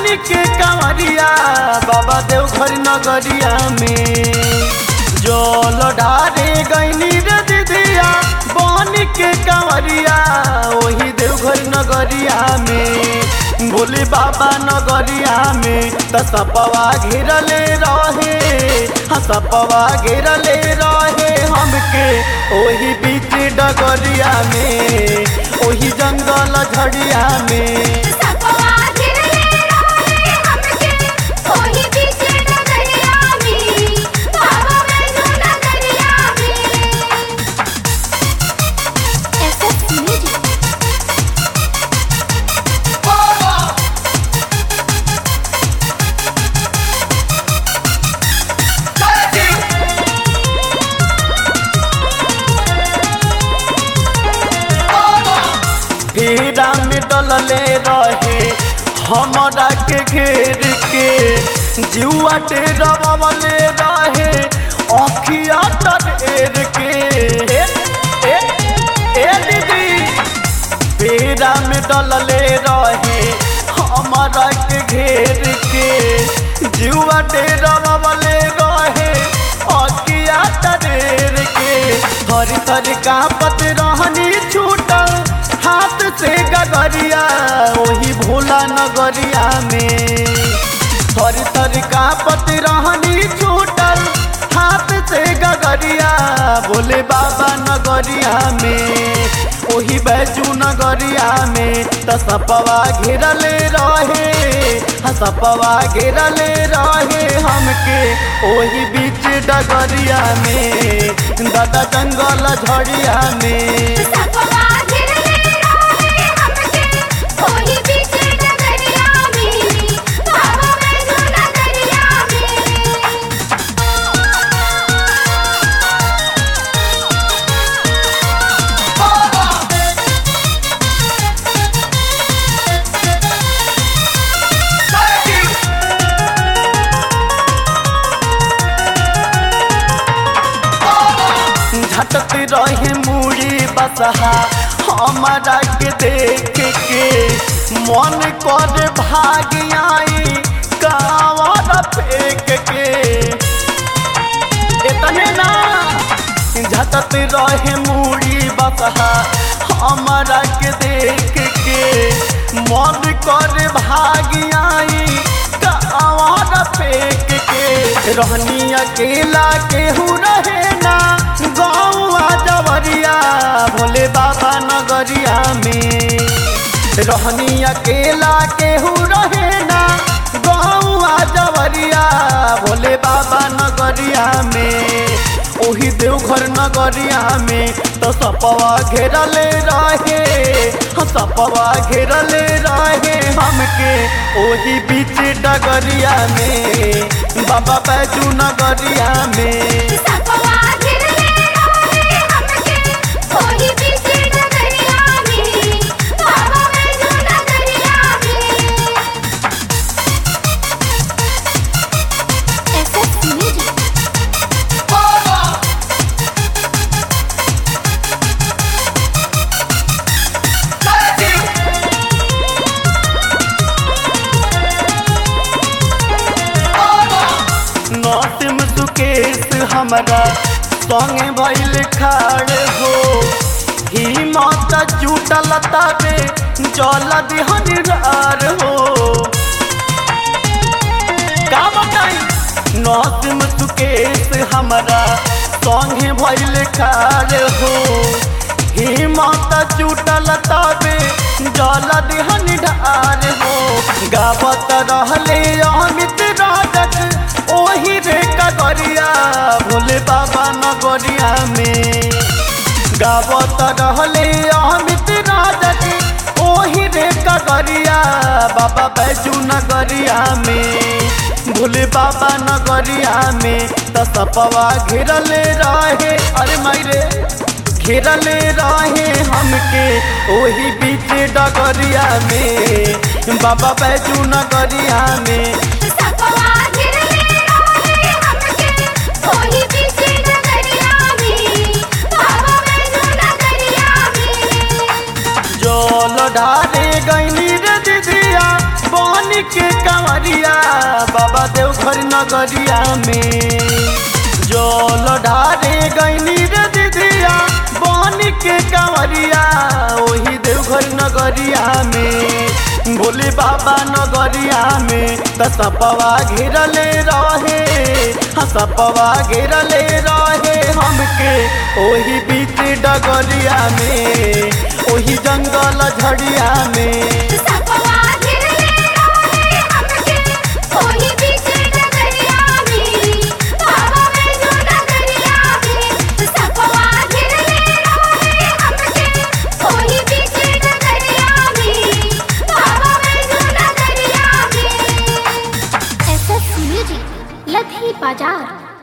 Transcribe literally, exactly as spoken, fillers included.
के कांवरिया बाबा देवघर नगरिया में जल ढारे गईनी रे दीदिया बन के कांवरिया वही देवघर नगरिया में भोले बाबा नगरिया में तसपवा घेरले रहे हसपवा घेरले रहे हमके वही बीच डगरिया में वही जंगल झड़िया में घेरा में डलले रहे हमरा के घेर के जुआ टेरवले रहे अखिया टेर के ए, ए, ए दीदी घेरा में डलले रहे हमरा के घेर के जुआ टेरवले रहे अखिया टेर के थर थर कांपत रहनी छूटल हाथ से गगरिया वही भोला नगरिया में थर थर कांपत रहनी छूटल हाथ से गगरिया भोले बाबा नगरिया में वही बैजू नगरिया में तसपवा घेरले रहे हसपवा घेरले रहे हमके वही बीच डगरिया में दादा जंगल झड़िया में झटक रहे मुड़ी बसहा हमारा के देख के मन कर भाग आई कांवर फेंक के इतने ना झटक रहे मुड़ी बसहा हमारा के देख के मन कर भाग आई कांवर फेंक के रहनी अकेला केहू रहे ना गौआ जवरिया भोले बाबा नगरिया में रहनी अकेला केहू रहे ना गौआ जवरिया भोले बाबा नगरिया में वही देवघर नगरिया में तो सपवा घेरले रहे सपवा घेरले रहे हमके वही बीच डगरिया में बाबा बैजू नगरिया में नौसिम सुकेश हमरा संगे भइल खाड़ हो हिम्मत जुटल तबे जल दिहनिरार हो का बताई नौसिम सुकेश हमरा संगे भइल खाड़ हो हिम्मत जुटल तबे जल दिहनिरार हो गावत रहले अमित राजक ओही रे कगरिया भोले बाबा नगरिया में गावत रहले अमित राजक ओही रे कगरिया बाबा बैजू नगरिया में भोले बाबा नगरिया में तसपवा घेरले रहे अरे मायरे घेरले रहे हमके वही बीच डगरिया में बाबा बैजू नगरिया में जल ढारे गईनी रे दीदिया बन बन के कंवरिया बाबा देवघर नगरिया में जल ढारे गईनी रे दीदिया बन के कंवरिया वही देवघर नगरिया में भोले बाबा नगरिया में तसपवा घेरले रहे हसपवा घेरले रहे हमके ओही बीच डगरिया में ओही जंगल झड़िया में लधी बाजार।